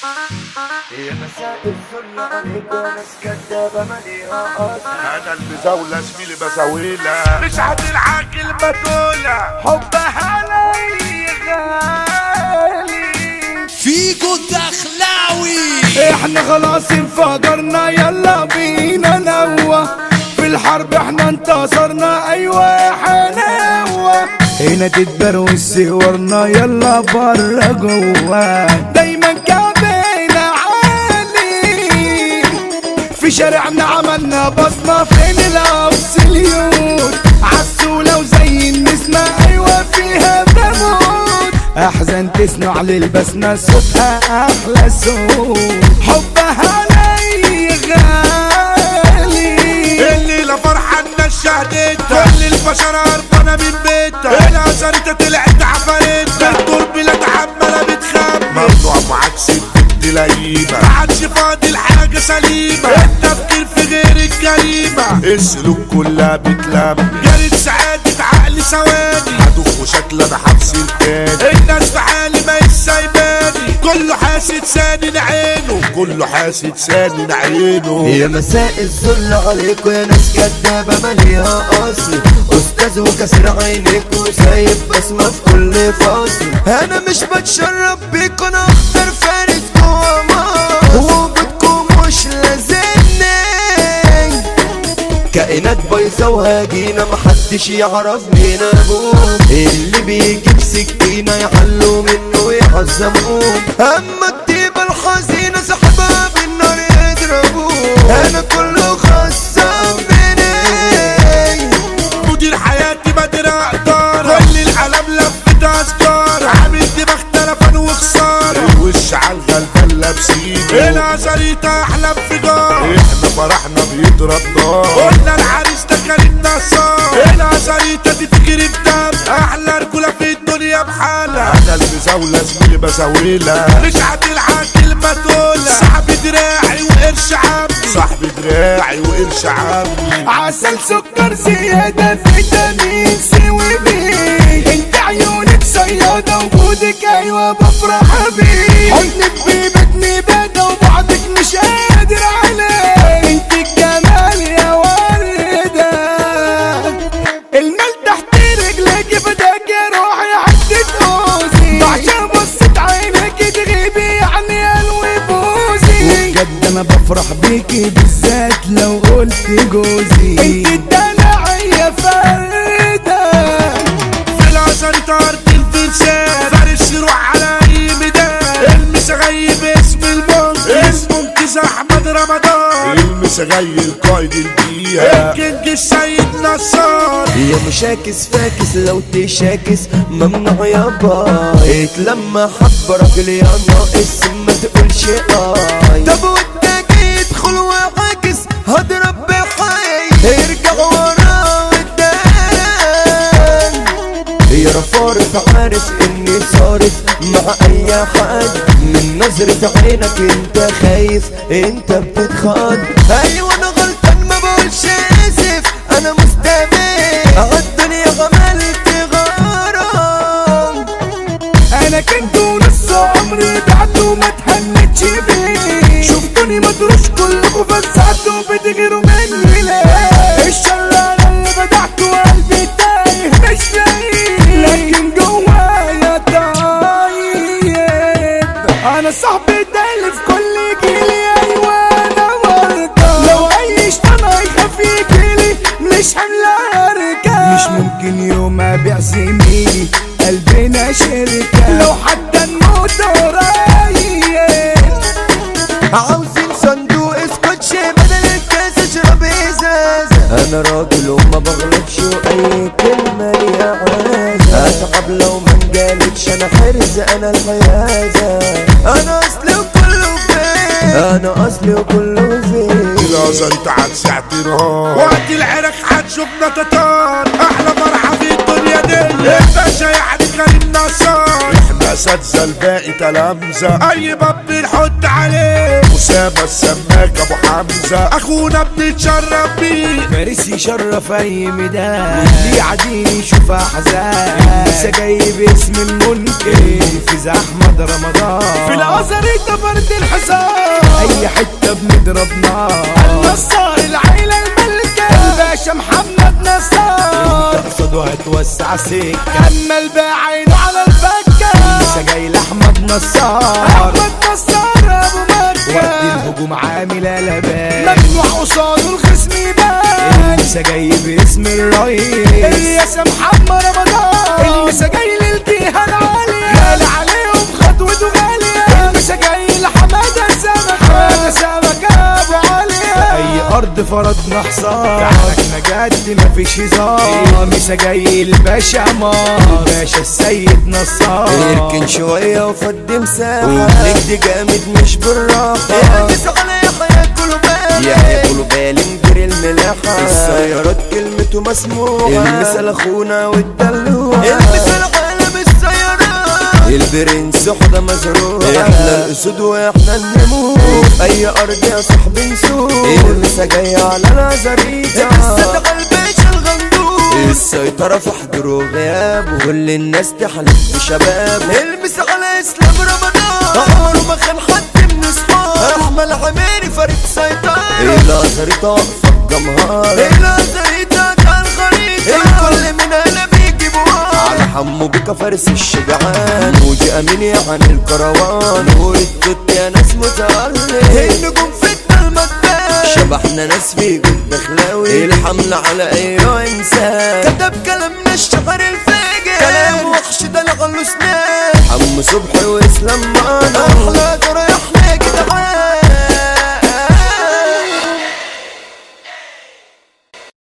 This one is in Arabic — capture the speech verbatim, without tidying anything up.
يا مساء الفل عليك وناس كدابة مليئة قصر. انا المزاولة زميلي بزاولة مش هتلعب كلمة تقولها حبها لي غالي. فيكو الدخلاوي احنا خلاص انفجرنا يلا بينا نوى في الحرب احنا انتصرنا ايوه حنوة هنا تتبروز صورنا يلا برا جوا دايما كعبنا عالي في شارعنا عملنا بصمة فين الاوسليون عالسولة وزي النسمة ايوه فيها بموت احزن تسمع للبسمة صوتها احلى صوت حبها لي غالي الليلة فرحة الناس شهدتها كل البشر هربانة من بيتها العسرية طلعت عفارتها التربيلات عمالة بتخمن ممنوع معاك ست لئيمة معادش فاضل حاجة سليمة التفكير في غير الجريمة السلوك كلها بتلم جريت سعادة عقلي ثواني هدوخ وشكل انا حبس التاني الناس في حالي ما يسايباني كله حاسد سانن عينه كله حاسد سانن عينه. يا مساء الذل عليكم يا ناس كدابة مليئة قصر استاذ وكسر عينيك وسايب بسمة في كل فصل. انا مش بتشرب بيكم انا اخطر فارس جوا مصر وجودكم مش لازمني كائنات بايظة وهاجينا محدش يعرف مين ابوه اللي بيجيب سكينة يحلوا منه ويعظموه اما الطيبة الحزينة سحبها بالنار يضربوه انا كله خصم مني مدير حياتي بدر اقدار كل العالم لفت اذكار عامل دماغ تلفن وخسارة الوش عالغلبان لابسينه العسرية احلى انفجار احنا فرحنا بيضرب نار قلنا العريس ده كريم نصار العسرية دي تجري بدم احلى رجولة في الدنيا بحالها انا المزاولة زميلي بزاولة مش هتلعب كلمة تقولها صاحبي دراعي وقرش عمي صاحبي دراعي وقرش عمي عسل سكر زيادة فيتامين سي وبي انت عيونك صيادة وجودك ايوه بفرح بيه حضنك بيبتني بادة وبعدك مش قادر عليه انت الجمال يا وردة المال تحت رجلك بدك روحي حتة اوزي عشان بصت عينك تغيبي يعني قلبي بوزي وبجد انا بفرح بيكي بالذات لو قلت جوزي انت الدلع يا فردة في العسرية ارض الفرسان فارس يروح على اي ميدان المسغيب اسم المنقذ اسمه انقذ احمد رمضان المسغي القائد البيئة الكينج السيد نصار يا مشاكس فاكس لو تشاكس ممنوع يا باي اتلمى حب راجل يا ناقص ما تقولش اي طب ودك يدخل وعاكس هضرب بحي ارجع ورا قدام يا رفارف عارف اني صارف مع اي حد من نظرة عينك انت خايف انت بتتخض ايوه انا غلطان ما بقولش اسف انا مستمر عالدنيا عملت غرام انا كنت نص عمري بعته ما تهنتش بيه شفتوني مدروش كلكم فزعتوا بتغيروا مني ليه الشر انا اللي بدعته قلبي تايه مش لاقيه لكن جوايا طيب انا صاحبي ده في كل جيلي ايوه انا مرضى لو اي شيطان هيخاف يجيلي مش هملا ارجع مش ممكن يوم ابيع زميلي قلبنا شركة لو حتى نموت قريب عاوزين صندوق اسكوتش بدل الكاس اشرب ازازة انا راجل وما بغلطش واي كلمة ليها عازة اتعب لو ما انجالتش انا حرز انا الحيازة انا اصلي وكله فين انا اصلي وكله فين العسرية هتسع نهار وقت العرق هتشوفنا تتار احلى فرحة في الدنيا دي الباشا يعني كريم نصار احنا اساتذة الباقي تلامذة اي باب بنحط عليه اسامة السماك ابو حمزة اخونا بنتشرف بيه. فارس يشرف اي ميدان واللي يعديني يشوف احزان. لسه جاي باسم المنكر منفذ احمد رمضان. في الازاريطة فرد الحصان اي حتة بنضرب نار. النصار العيلة الملكة الباشا محمد نصار. تقصد وهتوسع سكة اما الباعين على الفكة. لسه جاي لاحمد نصار. احمد نصار ابو مكة وقت الهجوم عامل قلبان. ممنوع قصاده الخصم يبان. لسه جاي باسم الرئيس الياس محمد رمضان. لسه جاي للجهة العالية غالي عليهم خطوته غالية. لسه جاي لحمادة السمك حمادة سمك ابو عليا. اي ارض فرضنا حصار تحتنا جد مفيش هزار. لسه جاي الباشا عمار باشا السيد نصار. يركن شوية وفضي مساحة ونجد جامد مش بالراحة. البس على يحيى كله بالي يحيى كله بالي مدير الملاحة. السيارات كلمته مسموعة. المثل اخونا والدلوعة. المثل عالم السيارات. البرنس حدا مزروع. احنا الاسود واحنا النمور. اي ارض يا صاحبي نسوق. المسا جاي على الازاريطة. المسا الباشا الغندور. السيطرة في حضور وغياب كل الناس تحلف بشباب. المسا على اسلام رمضان. عمره ما خان حد من اصحاب. احمد عميري فريق سيطرة. الازاريطة واقفة بجمهار. الازاريطة كان خريطة. الكل من هنا بيجيبوها. على حمو بيكا فارس الشجعان. موجي امين يعني الكروان. نور التوت يا ناس متألق. النجوم فتنة المدان. شبحنا ناس في جد خلاوي. الحملة على ايوه انسان. كتب كلامنا الشعر الفاجر. كلام وحش ده لغلو سنان. حمو صبحي واسلام معانا.